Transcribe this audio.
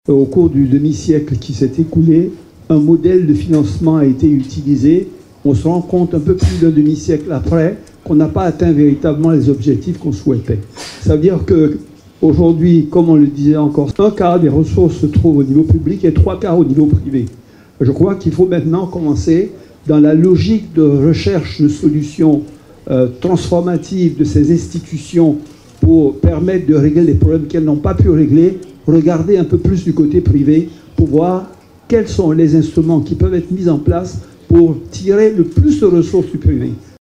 Au cours du demi-siècle qui s'est écoulé, un modèle de financement a été utilisé. On se rend compte un peu plus d'un demi-siècle après qu'on n'a pas atteint véritablement les objectifs qu'on souhaitait. Ça veut dire qu'aujourd'hui, comme on le disait encore, un quart des ressources se trouvent au niveau public et 3/4 au niveau privé. Je crois qu'il faut maintenant commencer dans la logique de recherche de solutions transformatives de ces institutions pour permettre de régler les problèmes qu'elles n'ont pas pu régler, regarder un peu plus du côté privé pour voir quels sont les instruments qui peuvent être mis en place pour tirer le plus de ressources du privé.